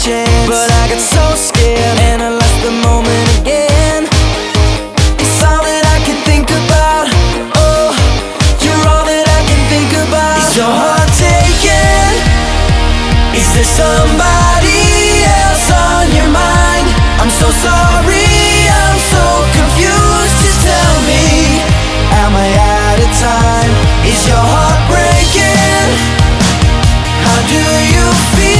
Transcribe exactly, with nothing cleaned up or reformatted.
chance, but I got so scared and I lost the moment again. It's all that I can think about. Oh, you're all that I can think about. Is your heart taken? Is there somebody else on your mind? I'm so sorry, I'm so confused. Just tell me, am I out of time? Is your heart breaking? How do you feel?